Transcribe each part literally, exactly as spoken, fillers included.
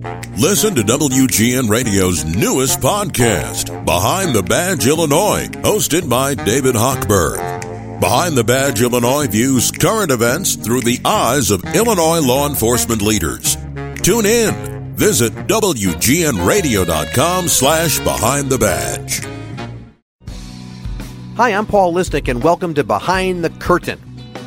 Listen to W G N Radio's newest podcast, Behind the Badge Illinois, hosted by David Hochberg. Behind the Badge Illinois views current events through the eyes of Illinois law enforcement leaders. Tune in. Visit W G N radio dot com slash behind the badge. Hi, I'm Paul Lisnek, and welcome to Behind the Curtain.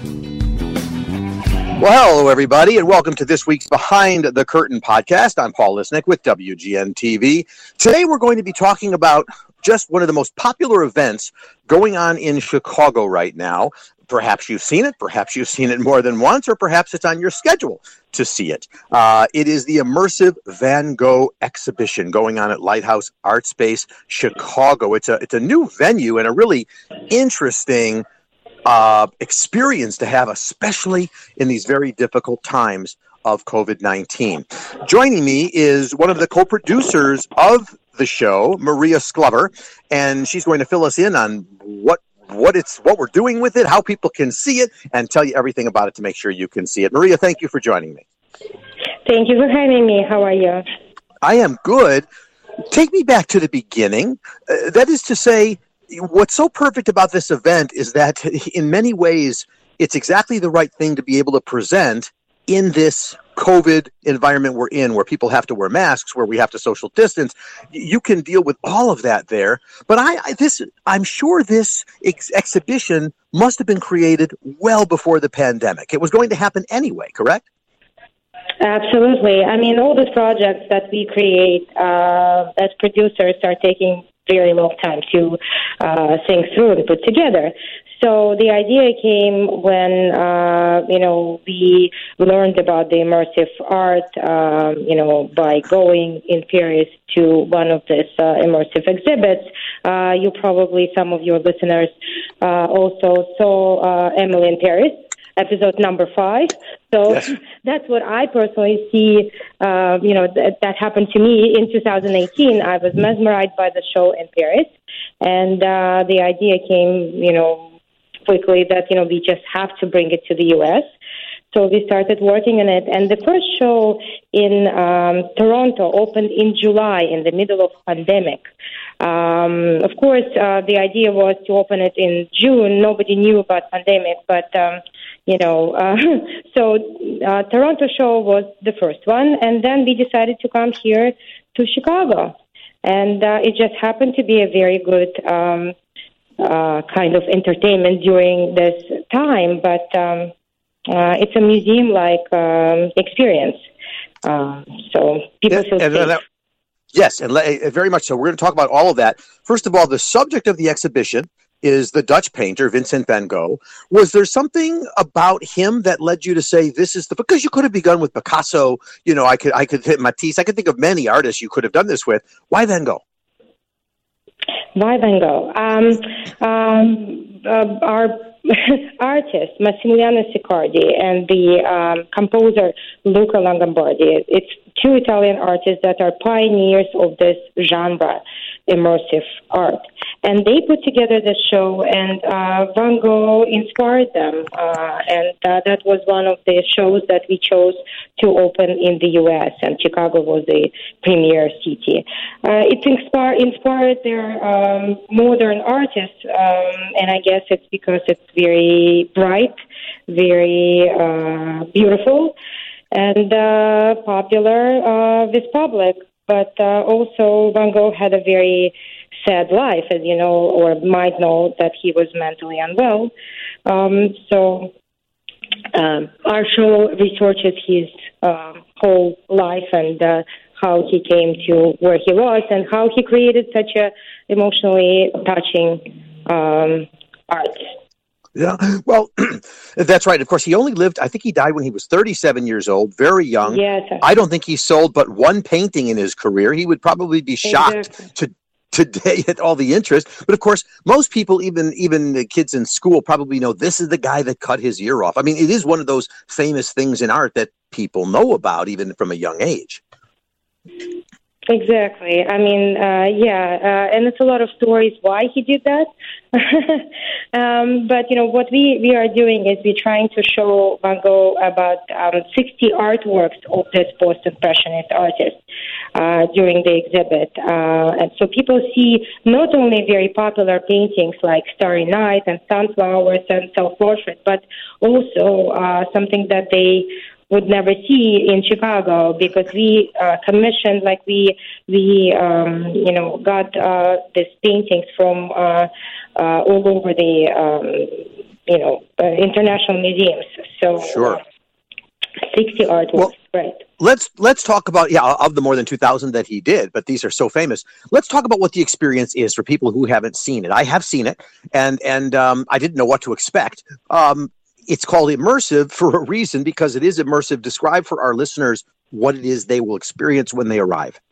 Well, hello, everybody, and welcome to this week's Behind the Curtain podcast. I'm Paul Lisnek with W G N T V. Today, we're going to be talking about just one of the most popular events going on in Chicago right now. Perhaps you've seen it, perhaps you've seen it more than once, or perhaps it's on your schedule to see it. Uh, it is the Immersive Van Gogh exhibition going on at Lighthouse Art Space Chicago. It's a, it's a new venue and a really interesting Uh, experience to have, especially in these very difficult times of covid nineteen. Joining me is one of the co-producers of the show, Maria Sklover, and she's going to fill us in on what what it's what we're doing with it, how people can see it, and tell you everything about it to make sure you can see it. Maria, thank you for joining me. Thank you for having me. How are you? I am good. Take me back to the beginning. Uh, that is to say, what's so perfect about this event is that in many ways, it's exactly the right thing to be able to present in this COVID environment we're in, where people have to wear masks, where we have to social distance. You can deal with all of that there. But I, I this, I'm sure this ex- exhibition must have been created well before the pandemic. It was going to happen anyway, correct? Absolutely. I mean, all these projects that we create uh, as producers are taking very long time to uh, think through and put together. So the idea came when, uh, you know, we learned about the immersive art, um, you know, by going in Paris to one of these uh, immersive exhibits. Uh, you probably, some of your listeners uh, also saw uh, Emily in Paris, episode number five. So yes. That's what I personally see, uh, you know, th- that happened to me in two thousand eighteen. I was mesmerized by the show in Paris, and uh, the idea came, you know, quickly that, you know, we just have to bring it to the U S. So we started working on it, and the first show in um, Toronto opened in July, in the middle of pandemic. Um, of course, uh, the idea was to open it in June. Nobody knew about pandemic, but um, you know, uh, so uh, Toronto show was the first one, and then we decided to come here to Chicago, and uh, it just happened to be a very good um, uh, kind of entertainment during this time. But um, uh, it's a museum-like um, experience, uh, so people feel and, safe. And that, yes, and le- very much so. We're going to talk about all of that. First of all, the subject of the exhibition is the Dutch painter, Vincent van Gogh. Was there something about him that led you to say this is the, because you could have begun with Picasso, you know, I could, I could hit Matisse, I could think of many artists you could have done this with. Why Van Gogh? Why Van Gogh? Um, um, uh, our artist, Massimiliano Siccardi, and the um, composer, Luca Longobardi, it's two Italian artists that are pioneers of this genre, immersive art. And they put together the show, and uh, Van Gogh inspired them. Uh, and uh, that was one of the shows that we chose to open in the U S, and Chicago was the premier city. Uh, it inspired, inspired their um, modern artists, um, and I guess it's because it's very bright, very uh, beautiful, and uh, popular uh, with public. But uh, also Van Gogh had a very sad life, as you know, or might know, that he was mentally unwell. Um, so um, our show researches his uh, whole life and uh, how he came to where he was and how he created such a emotionally touching um, art. Yeah, well, that's right. Of course, he only lived, I think he died when he was thirty-seven years old, very young. Yes. I don't think he sold but one painting in his career. He would probably be shocked Exactly. to today at all the interest. But of course, most people, even even the kids in school, probably know this is the guy that cut his ear off. I mean, it is one of those famous things in art that people know about, even from a young age. Exactly. I mean, uh, yeah, uh, and it's a lot of stories why he did that. um, but, you know, what we, we are doing is we're trying to show Van Gogh about um, sixty artworks of this post-impressionist artist uh, during the exhibit. Uh, and so people see not only very popular paintings like Starry Night and Sunflowers and Self-Portrait, but also uh, something that they would never see in Chicago, because we uh, commissioned, like we we um, you know got uh, these paintings from uh, uh, all over the um, you know uh, international museums. So sure, uh, sixty artworks, well, right? Let's let's talk about yeah of the more than two thousand that he did, but these are so famous. Let's talk about what the experience is for people who haven't seen it. I have seen it, and and um, I didn't know what to expect. Um, It's called immersive for a reason, because it is immersive. Describe for our listeners what it is they will experience when they arrive.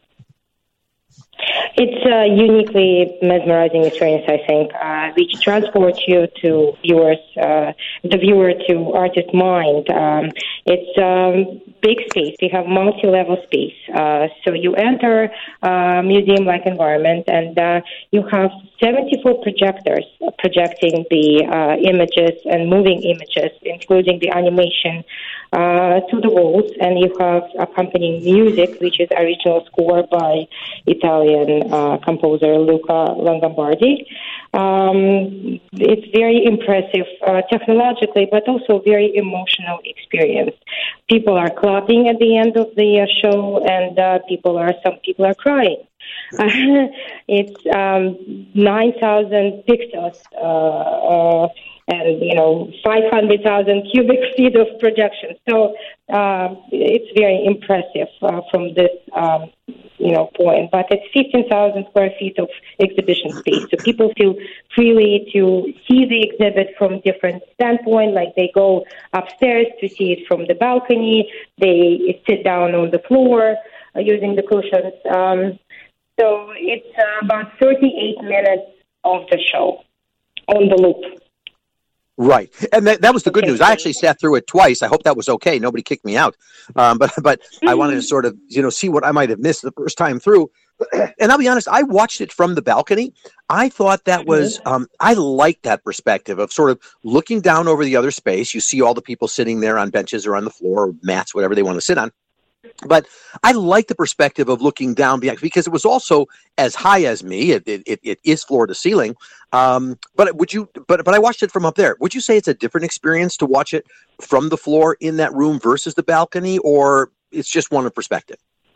It's a uniquely mesmerizing experience, I think, uh, which transports you to viewers, uh, the viewer to artist mind. Um, it's um, big space. We have multi-level space. Uh, so you enter a museum-like environment, and uh, you have seventy-four projectors projecting the uh, images and moving images, including the animation, uh, to the walls. And you have accompanying music, which is original score by Italian uh, composer Luca Longobardi. Um, it's very impressive uh, technologically, but also very emotional experience. People are clapping at the end of the uh, show, and uh, people are some people are crying. Uh, it's um, nine thousand pixels, uh, uh, and you know five hundred thousand cubic feet of projection. So uh, it's very impressive uh, from this um, you know point. But it's fifteen thousand square feet of exhibition space, so people feel freely to see the exhibit from different standpoint. Like they go upstairs to see it from the balcony. They sit down on the floor uh, using the cushions. Um, So it's uh, about thirty-eight minutes of the show on the loop. Right. And that, that was the good okay. news. I actually sat through it twice. I hope that was okay. Nobody kicked me out. Um, but but mm-hmm. I wanted to sort of, you know, see what I might have missed the first time through. And I'll be honest, I watched it from the balcony. I thought that was, um, I liked that perspective of sort of looking down over the other space. You see all the people sitting there on benches or on the floor, or mats, whatever they want to sit on. But I like the perspective of looking down beyond, because it was also as high as me. It it, it is floor to ceiling. Um, but would you? But but I watched it from up there. Would you say it's a different experience to watch it from the floor in that room versus the balcony, or it's just one perspective?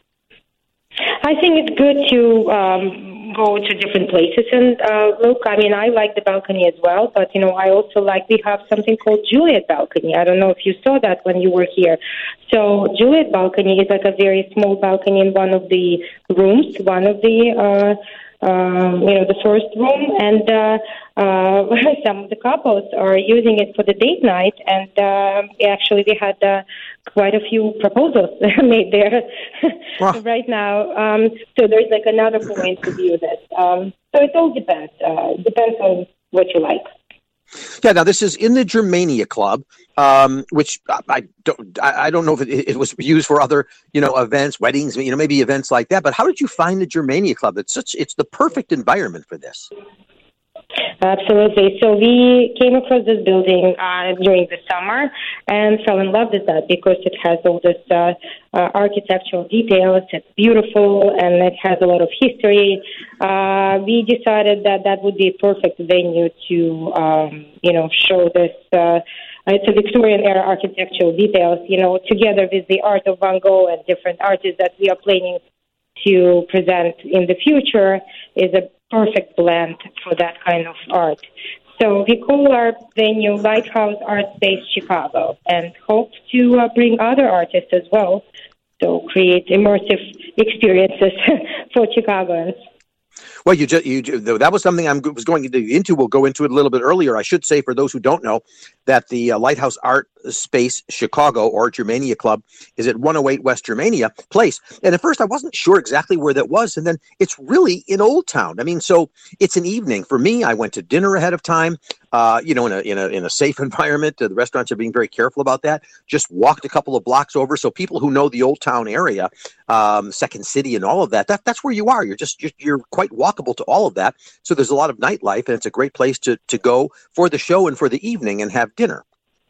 I think it's good to um, go to different places and uh, look. I mean, I like the balcony as well, but, you know, I also like, we have something called Juliet balcony. I don't know if you saw that when you were here. So Juliet balcony is like a very small balcony in one of the rooms, one of the, uh, um, you know, the first room, and uh, uh, some of the couples are using it for the date night, and uh, actually we had uh, quite a few proposals made there wow. right now. Um, so there's like another point to view this. Um, so it all depends. Uh, depends on what you like. Yeah. Now this is in the Germania Club, um, which I, I don't. I, I don't know if it, it was used for other, you know, events, weddings, you know, maybe events like that. But how did you find the Germania Club? It's such. It's the perfect environment for this. Absolutely. So we came across this building uh, during the summer and fell in love with that because it has all this uh, uh, architectural details. It's beautiful and it has a lot of history. Uh, we decided that that would be a perfect venue to, um, you know, show this. Uh, it's a Victorian-era architectural details, you know, together with the art of Van Gogh and different artists that we are planning to present in the future is a perfect blend for that kind of art. So we call our venue Lighthouse Art Space Chicago and hope to uh, bring other artists as well, so create immersive experiences for Chicagoans. Well, you just, you that was something I was going to dig into. We'll go into it a little bit earlier. I should say, for those who don't know, that the uh, Lighthouse Art Space Chicago, or Germania Club, is at one oh eight West Germania Place. And at first I wasn't sure exactly where that was. And then it's really in Old Town. I mean, so it's an evening. For me, I went to dinner ahead of time, uh, you know, in a, in a, in a safe environment. Uh, the restaurants are being very careful about that. Just walked a couple of blocks over. So people who know the Old Town area, um, Second City and all of that, that, that's where you are. You're just, you're, you're quite walkable to all of that. So there's a lot of nightlife, and it's a great place to, to go for the show and for the evening and have dinner.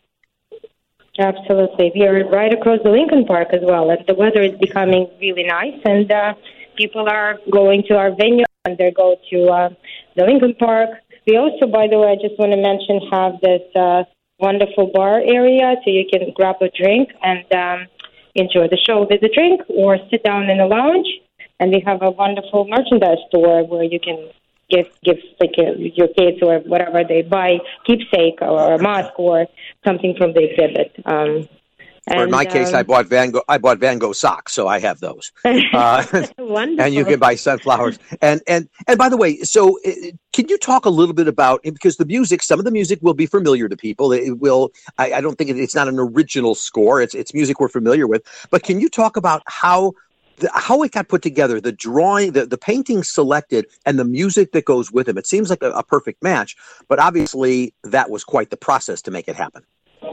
Absolutely. We are right across the Lincoln Park as well, and the weather is becoming really nice, and uh, people are going to our venue, and they go to uh, the Lincoln Park. We also, by the way, I just want to mention, have this uh, wonderful bar area, so you can grab a drink and um, enjoy the show with a drink, or sit down in a lounge. And we have a wonderful merchandise store where you can give give like uh, your kids or whatever they buy, keepsake or a mask or something from the exhibit. Um, and, or in my case, um, I bought Van Gogh. I bought Van Gogh socks, so I have those. Uh, wonderful. And you can buy sunflowers. And and and by the way, so uh, can you talk a little bit about, because the music, some of the music will be familiar to people. It will. I, I don't think it, it's not an original score. It's it's music we're familiar with. But can you talk about how? The, how it got put together, the drawing, the, the painting selected, and the music that goes with them? It seems like a, a perfect match, but obviously that was quite the process to make it happen.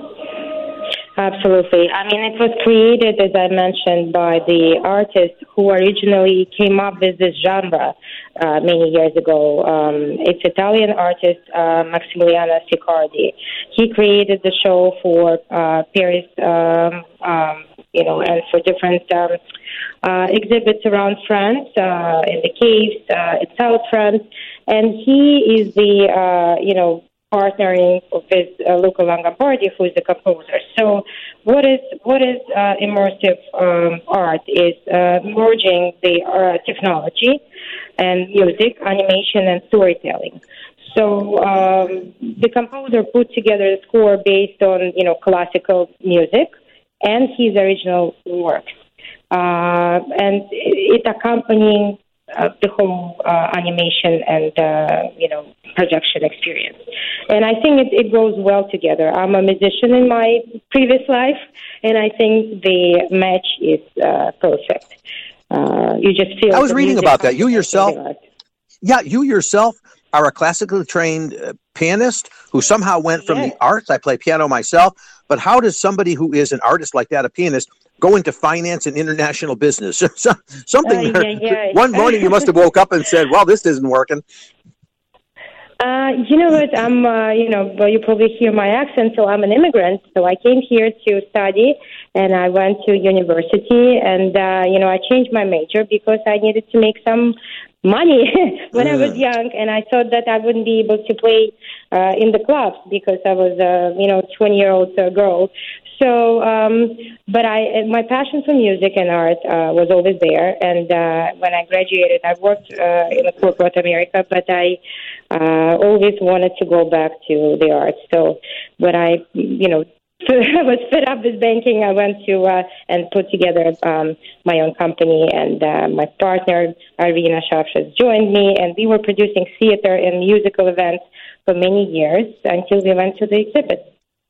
Absolutely. I mean, it was created, as I mentioned, by the artist who originally came up with this genre uh, many years ago. Um, it's Italian artist uh, Maximiliano Siccardi. He created the show for uh, Paris, um, um, you know, and for different um, uh, exhibits around France, uh, in the caves, uh, in South France. And he is the, uh, you know, partnering with uh, Luca Langambardi, who is the composer. So what is what is uh, immersive um, art is uh, merging the uh, technology and music, animation, and storytelling. So um, the composer put together the score based on, you know, classical music and his original works. Uh, and it accompanying Uh, the whole uh, animation and, uh, you know, projection experience. And I think it, it goes well together. I'm a musician in my previous life, and I think the match is uh, perfect. Uh, you just feel... I was reading about that. You yourself... Yeah, you yourself are a classically trained uh, pianist who somehow went from yes. the arts. I play piano myself. But how does somebody who is an artist like that, a pianist, go into finance and international business? Something. Uh, yeah, yeah. One morning you must have woke up and said, well, this isn't working. Uh, you know what? I'm, uh, you know, well, you probably hear my accent, so I'm an immigrant. So I came here to study, and I went to university, and, uh, you know, I changed my major because I needed to make some money when mm. I was young, and I thought that I wouldn't be able to play uh, in the clubs because I was a, you know, twenty-year-old uh, girl. So, um, but I, my passion for music and art uh, was always there. And uh, when I graduated, I worked uh, in corporate America, but I uh, always wanted to go back to the arts. So when I, you know, I was fed up with banking, I went to uh, and put together um, my own company, and uh, my partner, Irina Shavshas, joined me, and we were producing theater and musical events for many years until we went to the exhibit.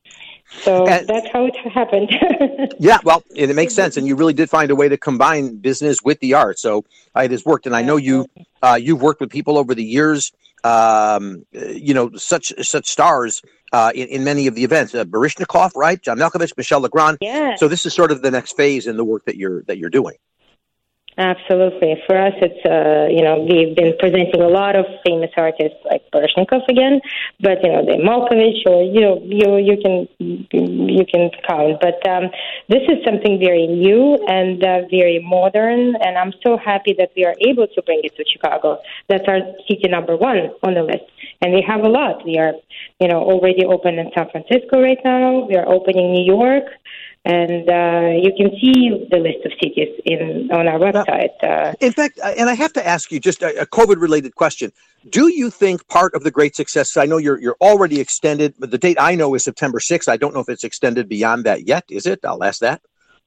So and, that's how it happened. Yeah, well, and it makes sense, and you really did find a way to combine business with the art. So uh, it has worked, and I know you uh, you've worked with people over the years, um, you know, such such stars uh, in, in many of the events. Uh, Baryshnikov, right? John Malkovich, Michel Legrand. Yeah. So this is sort of the next phase in the work that you're that you're doing. Absolutely. For us, it's, uh, you know, we've been presenting a lot of famous artists like Baryshnikov again, but, you know, the Malkovich, or, you know, you, you can you can count. But um, this is something very new and uh, very modern, and I'm so happy that we are able to bring it to Chicago. That's our city number one on the list. And we have a lot. We are, you know, already open in San Francisco right now. We are opening New York. And uh, you can see the list of cities in on our website. Uh, in fact, and I have to ask you just a, a COVID-related question. Do you think part of the great success, I know you're you're already extended, but the date I know is September sixth. I don't know if it's extended beyond that yet. Is it? I'll ask that.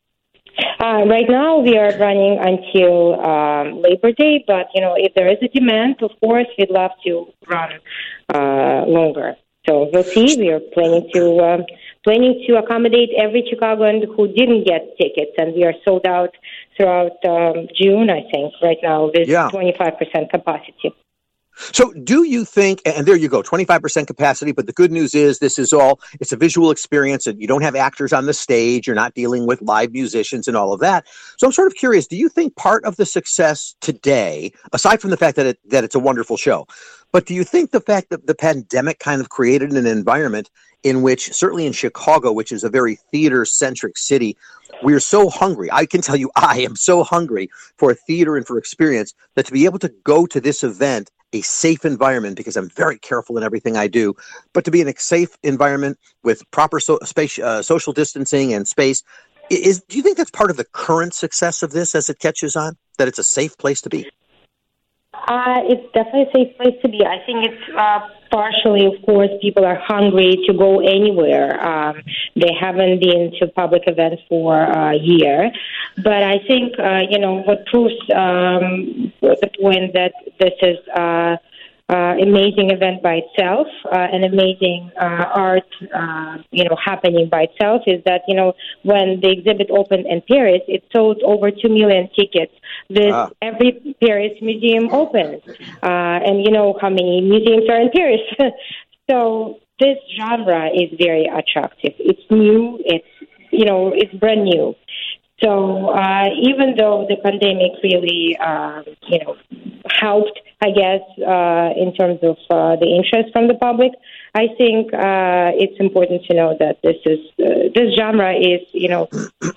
Uh, right now, we are running until um, Labor Day, but, you know, if there is a demand, of course, we'd love to run uh, longer. So we'll see. We are planning to um, planning to accommodate every Chicagoan who didn't get tickets, and we are sold out throughout um, June, I think, right now with Yeah. twenty-five percent capacity. So do you think, and there you go, twenty-five percent capacity, but the good news is this is all, it's a visual experience and you don't have actors on the stage, you're not dealing with live musicians and all of that. So I'm sort of curious, do you think part of the success today, aside from the fact that it, that it's a wonderful show, but do you think the fact that the pandemic kind of created an environment in which, certainly in Chicago, which is a very theater-centric city, we're so hungry. I can tell you I am so hungry for theater and for experience that to be able to go to this event, a safe environment, because I'm very careful in everything I do, but to be in a safe environment with proper so, space, uh, social distancing and space, is, do you think that's part of the current success of this as it catches on, that it's a safe place to be? Uh, it's definitely a safe place to be. I think it's uh, partially, of course, people are hungry to go anywhere. Um, they haven't been to public events for a year. But I think, uh, you know, what proves um, the point that this is uh, uh, amazing event by itself, uh, an amazing uh, art, uh, you know, happening by itself is that, you know, when the exhibit opened in Paris, it sold over two million tickets with ah. every Paris museum open. Uh, and you know how many museums are in Paris. So this genre is very attractive. It's new. It's, you know, it's brand new. So uh, even though the pandemic really, uh, you know, helped, I guess, uh, in terms of uh, the interest from the public, I think uh, it's important to know that this is uh, this genre is, you know,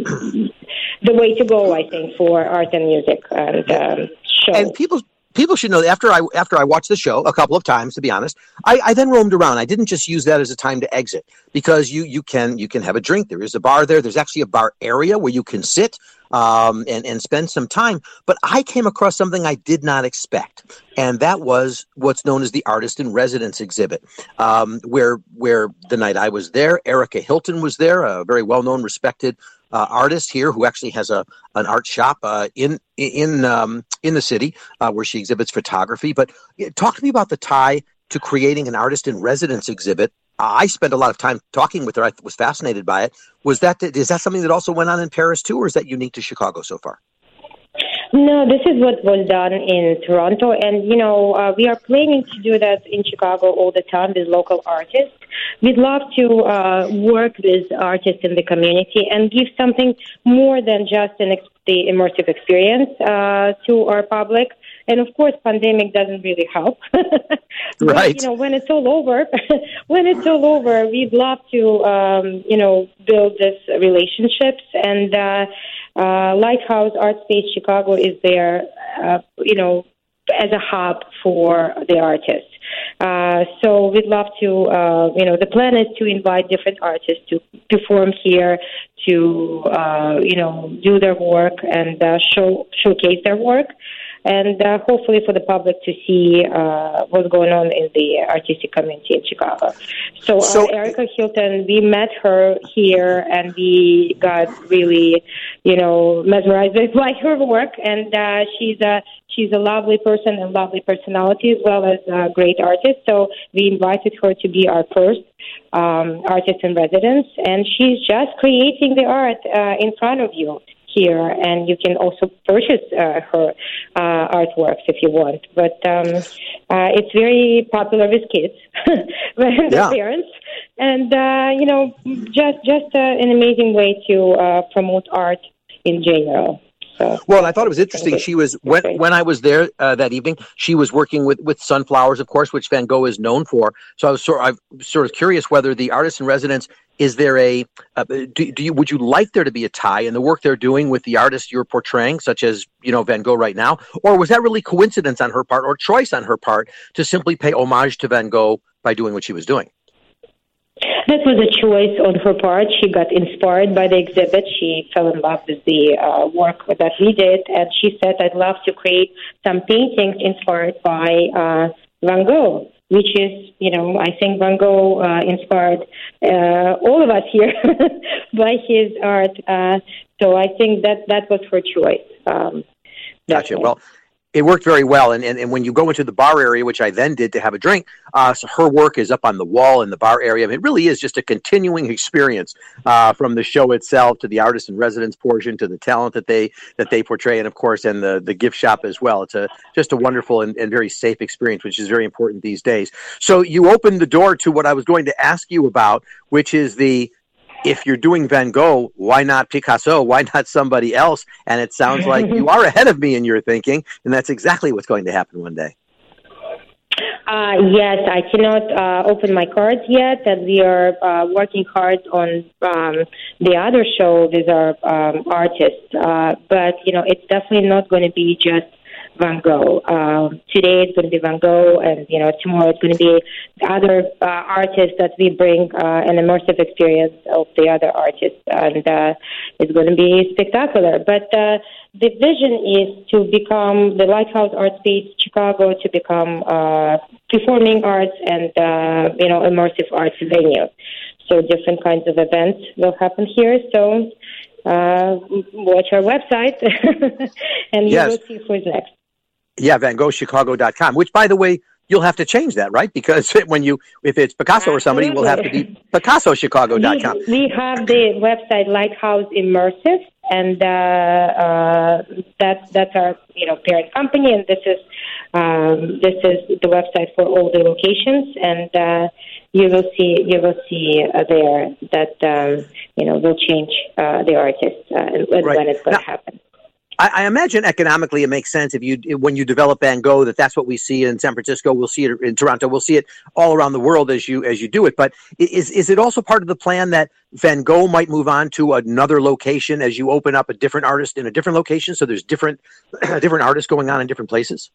the way to go, I think, for art and music and um, show. And people. People should know that after I after I watched the show a couple of times, to be honest, I, I then roamed around. I didn't just use that as a time to exit, because you you can you can have a drink. There is a bar there. There's actually a bar area where you can sit um, and and spend some time. But I came across something I did not expect, and that was what's known as the Artist in Residence exhibit, um, where where the night I was there, Erica Hilton was there, a very well known, respected Uh, artist here who actually has a an art shop uh, in in um, in the city uh, where she exhibits photography. But yeah, talk to me about the tie to creating an Artist in Residence exhibit. Uh, I spent a lot of time talking with her. I was fascinated by it. Was that is that something that also went on in Paris too, or is that unique to Chicago so far? No, this is what was done in Toronto, and you know uh, we are planning to do that in Chicago all the time with local artists. We'd love to uh, work with artists in the community and give something more than just an ex- the immersive experience uh, to our public. And of course, pandemic doesn't really help. But, right. you know, when it's all over, when it's all over, we'd love to, um, you know, build these relationships. And uh, uh, Lighthouse Art Space Chicago is there, uh, you know, as a hub for the artists. Uh, so we'd love to, uh, you know, the plan is to invite different artists to perform here, to, uh, you know, do their work and uh, show showcase their work, and uh, hopefully for the public to see uh, what's going on in the artistic community in Chicago. So, so uh, Erica Hilton, we met her here, and we got really, you know, mesmerized by her work, and uh, she's a She's a lovely person and lovely personality, as well as a great artist. So we invited her to be our first um, artist in residence, and she's just creating the art uh, in front of you here, and you can also purchase uh, her uh, artworks if you want. But um, uh, it's very popular with kids and their yeah. parents, and uh, you know, just just uh, an amazing way to uh, promote art in general. So, well, and I thought it was interesting. She was when when I was there uh, that evening. She was working with, with sunflowers, of course, which Van Gogh is known for. So I was sort I'm sort of curious whether the Artist in Residence, is there a uh, do, do you would you like there to be a tie in the work they're doing with the artist you're portraying, such as, you know, Van Gogh right now, or was that really coincidence on her part or choice on her part to simply pay homage to Van Gogh by doing what she was doing? That was a choice on her part. She got inspired by the exhibit. She fell in love with the uh, work that we did, and she said, I'd love to create some paintings inspired by uh, Van Gogh, which is, you know, I think Van Gogh uh, inspired uh, all of us here by his art. Uh, so I think that that was her choice. Um, Gotcha. Well, It worked very well, and, and and when you go into the bar area, which I then did to have a drink, uh, so her work is up on the wall in the bar area. I mean, it really is just a continuing experience uh, from the show itself to the artist in residence portion to the talent that they that they portray, and of course, and the, the gift shop as well. It's a just a wonderful and, and very safe experience, which is very important these days. So you opened the door to what I was going to ask you about, which is the if you're doing Van Gogh, why not Picasso? Why not somebody else? And it sounds like you are ahead of me in your thinking, and that's exactly what's going to happen one day. Uh, yes, I cannot uh, open my cards yet, and we are uh, working hard on um, the other show with our um, artists. Uh, but, you know, it's definitely not going to be just Van Gogh. Um, today it's going to be Van Gogh, and you know tomorrow it's going to be other uh, artists that we bring uh, an immersive experience of the other artists, and uh, it's going to be spectacular. But uh, the vision is to become the Lighthouse Art Space Chicago, to become uh, performing arts and uh, you know immersive arts venue. So different kinds of events will happen here. So uh, watch our website, and you yes. will see who's next. Yeah, Van Gogh Chicago dot com, which, by the way, you'll have to change that, right? Because when you, if it's Picasso or somebody, it will have to be Picasso Chicago dot com. We, we have the website Lighthouse Immersive, and uh, uh, that's that's our you know parent company, and this is um, this is the website for all the locations, and uh, you will see you will see uh, there that um, you know will change uh, the artists uh, and right. when it's going to happen. I, I imagine economically it makes sense if you when you develop Van Gogh that that's what we see in San Francisco. We'll see it in Toronto. We'll see it all around the world as you as you do it. But is is it also part of the plan that Van Gogh might move on to another location as you open up a different artist in a different location? So there's different different artists going on in different places.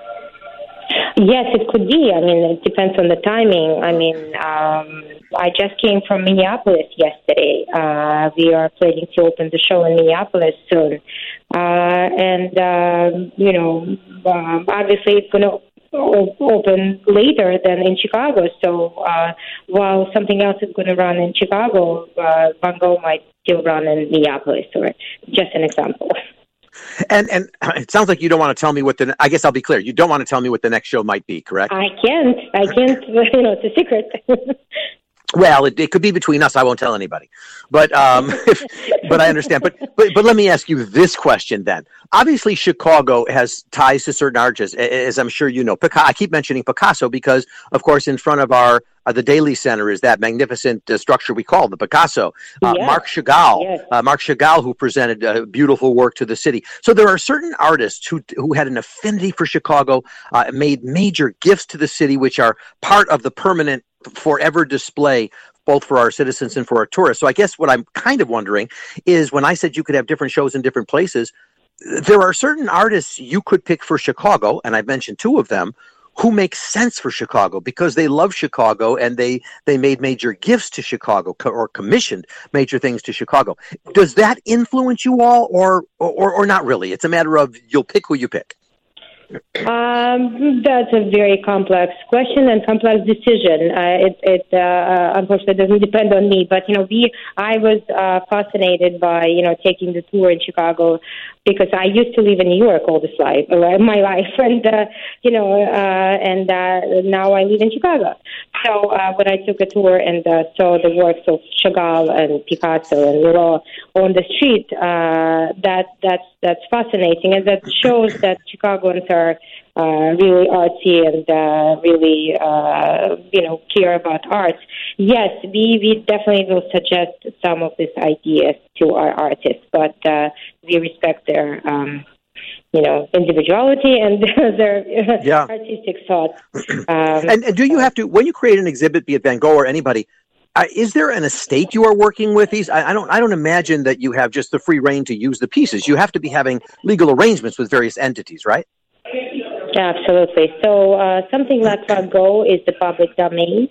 Yes, it could be. I mean, it depends on the timing. I mean, um, I just came from Minneapolis yesterday. Uh, we are planning to open the show in Minneapolis soon. Uh, and, uh, you know, um, obviously it's going to open later than in Chicago. So uh, while something else is going to run in Chicago, uh, Van Gogh might still run in Minneapolis, or just an example. And and it sounds like you don't want to tell me what the. I guess I'll be clear. You don't want to tell me what the next show might be, correct? I can't. I can't. You know, it's a secret. Well, it, it could be between us. I won't tell anybody. But um, if, but I understand. But, but but let me ask you this question then. Obviously, Chicago has ties to certain artists, as I'm sure you know. Picasso, I keep mentioning Picasso because, of course, in front of our uh, the Daly Center is that magnificent uh, structure we call the Picasso. Uh, yes. Marc Chagall, yes. uh, Marc Chagall, who presented uh, beautiful work to the city. So there are certain artists who who had an affinity for Chicago, uh, made major gifts to the city, which are part of the permanent, forever display, both for our citizens and for our tourists. So I guess what I'm kind of wondering is when I said you could have different shows in different places, there are certain artists you could pick for Chicago, and I've mentioned two of them, who make sense for Chicago because they love Chicago and they, they made major gifts to Chicago co- or commissioned major things to Chicago. Does that influence you all or, or, or not really? It's a matter of you'll pick who you pick. Um, that's a very complex question and complex decision. Uh, it, it uh, unfortunately doesn't depend on me, but you know, we I was uh, fascinated by you know taking the tour in Chicago because I used to live in New York all this life, my life, and uh, you know, uh, and uh, now I live in Chicago. So uh, when I took a tour and uh, saw the works of Chagall and Picasso and Miro on the street, uh, that that's that's fascinating, and that shows that Chicagoans are uh, really artsy and uh, really uh, you know care about art. Yes, we we definitely will suggest some of these ideas to our artists, but uh, we respect their um, you know, individuality and their yeah. artistic thoughts. Um, and, and do you have to, when you create an exhibit, be it Van Gogh or anybody, uh, is there an estate you are working with these? I, I don't I don't imagine that you have just the free reign to use the pieces. You have to be having legal arrangements with various entities, right? Absolutely. So uh, something like Van Gogh is the public domain.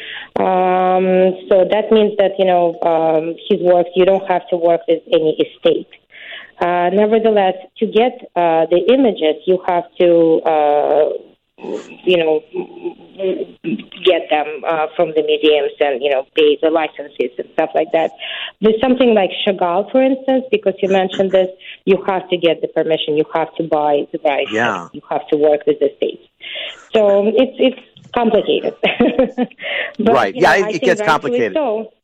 Um, so that means that, you know, um, his works, you don't have to work with any estate. Uh, nevertheless, to get uh, the images, you have to uh, you know, get them uh, from the museums and, you know, pay the licenses and stuff like that. There's something like Chagall, for instance, because you mentioned this, you have to get the permission, you have to buy the rights, yeah. you have to work with the states. So it's it's complicated. But, right. You know, yeah, it, it gets complicated. So.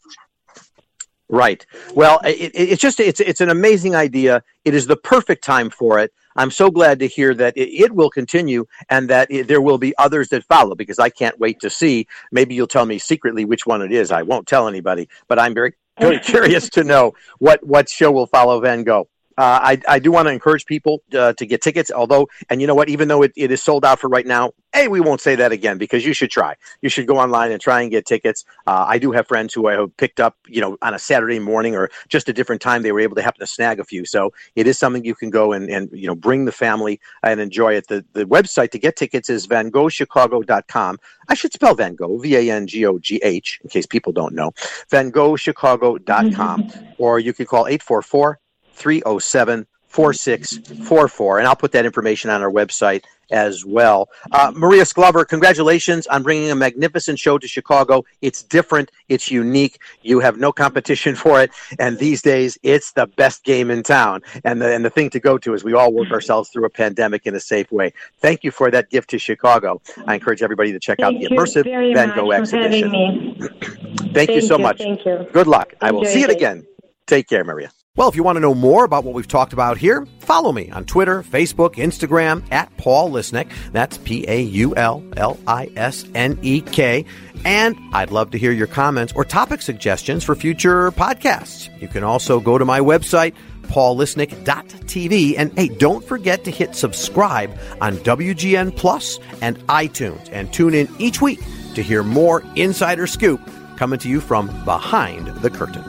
Right. Well, it, it, it's just it's it's an amazing idea. It is the perfect time for it. I'm so glad to hear that it, it will continue and that it, there will be others that follow, because I can't wait to see. Maybe you'll tell me secretly which one it is. I won't tell anybody, but I'm very very curious to know what what show will follow Van Gogh. Uh, I, I do want to encourage people uh, to get tickets, although, and you know what, even though it, it is sold out for right now, hey, we won't say that again, because you should try. You should go online and try and get tickets. Uh, I do have friends who I have picked up, you know, on a Saturday morning or just a different time. They were able to happen to snag a few. So it is something you can go and, and you know, bring the family and enjoy it. The, the website to get tickets is van gogh chicago dot com. I should spell Van Gogh, V A N G O G H, in case people don't know, van gogh chicago dot com. Or you can call eight four four, three oh seven, four six four four, and I'll put that information on our website as well. Uh, Maria Sklover, congratulations on bringing a magnificent show to Chicago. It's different. It's unique. You have no competition for it. And these days, it's the best game in town. And the, and the thing to go to is we all work ourselves through a pandemic in a safe way. Thank you for that gift to Chicago. I encourage everybody to check Thank out the immersive Van Gogh exhibition. Thank, Thank you so you, much. Thank you. Good luck. Enjoy I will see it it. again. Take care, Maria. Well, if you want to know more about what we've talked about here, follow me on Twitter, Facebook, Instagram, at Paul Lisnek. That's P A U L L I S N E K. And I'd love to hear your comments or topic suggestions for future podcasts. You can also go to my website, paul lisnek dot t v. And hey, don't forget to hit subscribe on W G N Plus and iTunes. And tune in each week to hear more Insider Scoop coming to you from behind the curtain.